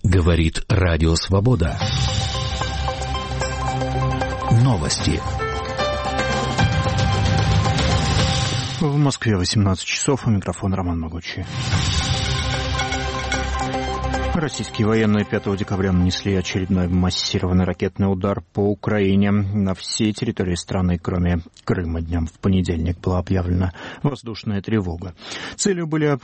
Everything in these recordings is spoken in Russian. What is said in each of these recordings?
Говорит Радио Свобода. Новости. В Москве 18 часов. У микрофона Роман Могучий. Российские военные 5 декабря нанесли очередной массированный ракетный удар по Украине. На всей территории страны, кроме Крыма, днем в понедельник была объявлена воздушная тревога. Целью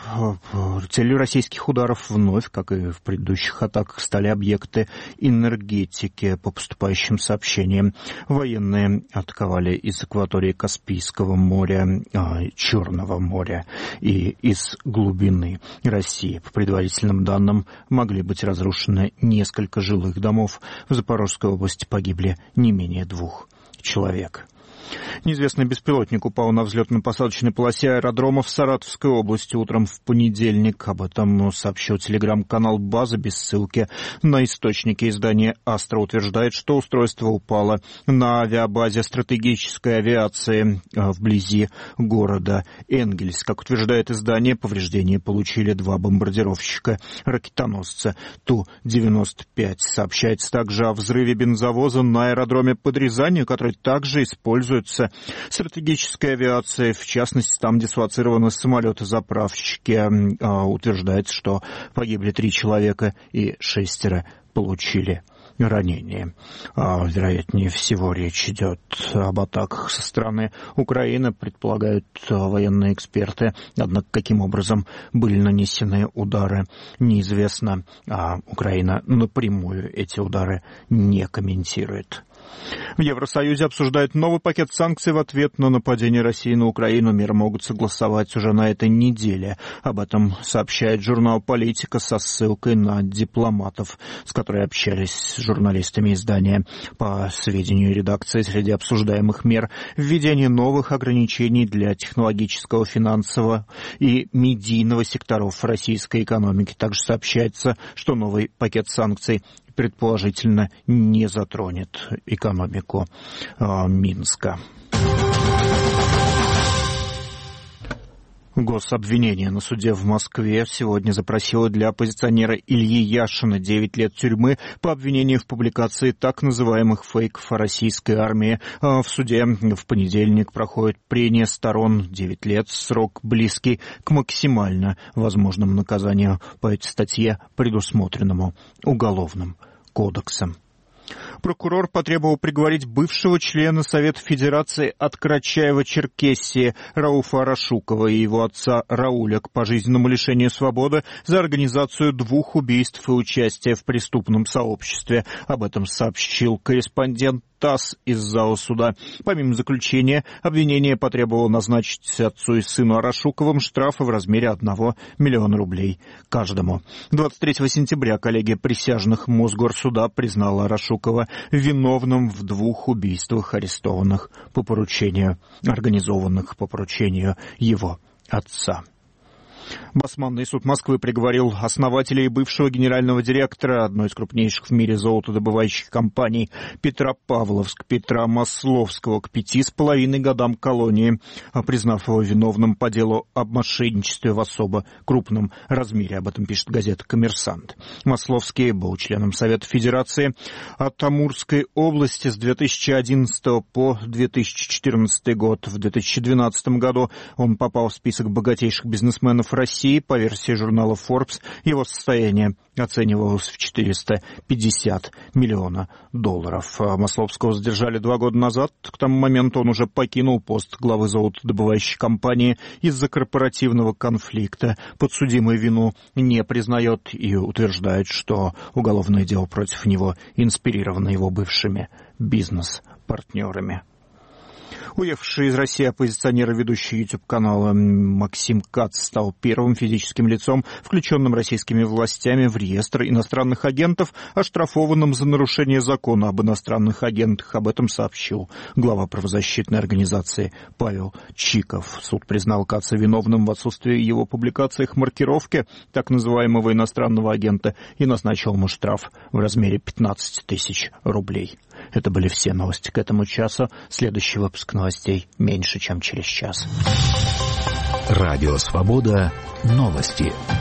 российских ударов вновь, как и в предыдущих атаках, стали объекты энергетики. По поступающим сообщениям, военные атаковали из акватории Каспийского моря, Черного моря и из глубины России. По предварительным данным, могли быть разрушены несколько жилых домов. В Запорожской области погибли не менее 2 человек. Неизвестный беспилотник упал на взлетно-посадочной полосе аэродрома в Саратовской области утром в понедельник. Об этом сообщил телеграм-канал «База» без ссылки на источники. Издание «Астра» утверждает, что устройство упало на авиабазе стратегической авиации вблизи города Энгельс. Как утверждает издание, повреждения получили 2 бомбардировщика-ракетоносца Ту-95. Сообщается также о взрыве бензовоза на аэродроме под Рязанью, который также используется стратегической авиацией, в частности, там дислоцированы самолеты-заправщики. Утверждается, что погибли 3 человека и 6 получили ранения. Вероятнее всего, речь идет об атаках со стороны Украины, предполагают военные эксперты. Однако, каким образом были нанесены удары, неизвестно. Украина напрямую эти удары не комментирует. В Евросоюзе обсуждают новый пакет санкций в ответ на нападение России на Украину. Меры могут согласовать уже на этой неделе. Об этом сообщает журнал «Политика» со ссылкой на дипломатов, с которыми общались с журналистами издания. По сведению редакции, среди обсуждаемых мер введение новых ограничений для технологического, финансового и медийного секторов российской экономики. Также сообщается, что новый пакет санкций предположительно не затронет экономику Минска. Гособвинение на суде в Москве сегодня запросило для оппозиционера Ильи Яшина 9 лет тюрьмы по обвинению в публикации так называемых фейков о российской армии. В суде в понедельник проходит прения сторон. 9 лет — срок близкий к максимально возможному наказанию по этой статье, предусмотренному Уголовным кодексом. Прокурор потребовал приговорить бывшего члена Совета Федерации от Карачаева-Черкесии Рауфа Арашукова и его отца Рауля к пожизненному лишению свободы за организацию 2 убийств и участие в преступном сообществе. Об этом сообщил корреспондент ТАСС из зала суда. Помимо заключения, обвинение потребовало назначить отцу и сыну Арашуковым штрафы в размере 1 миллиона рублей каждому. 23 сентября коллегия присяжных Мосгорсуда признала Арашукова виновным в 2 убийствах, организованных по поручению его отца. Басманный суд Москвы приговорил основателя и бывшего генерального директора одной из крупнейших в мире золотодобывающих компаний Петропавловск Петра Масловского к 5,5 годам колонии, признав его виновным по делу об мошенничестве в особо крупном размере. Об этом пишет газета «Коммерсант». Масловский был членом Совета Федерации от Амурской области с 2011 по 2014 год. В 2012 году он попал в список богатейших бизнесменов России. По версии журнала Forbes, его состояние оценивалось в $450 миллионов. Масловского задержали 2 года назад. К тому моменту он уже покинул пост главы золотодобывающей компании из-за корпоративного конфликта. Подсудимый вину не признает и утверждает, что уголовное дело против него инспирировано его бывшими бизнес-партнерами. Уехавший из России оппозиционер и ведущий YouTube-канала Максим Кац стал первым физическим лицом, включенным российскими властями в реестр иностранных агентов, оштрафованным за нарушение закона об иностранных агентах. Об этом сообщил глава правозащитной организации Павел Чиков. Суд признал Каца виновным в отсутствии его публикациях маркировки так называемого иностранного агента и назначил ему штраф в размере 15 тысяч рублей. Это были все новости к этому часу. Следующий выпуск новостей меньше, чем через час. Радио Свобода. Новости.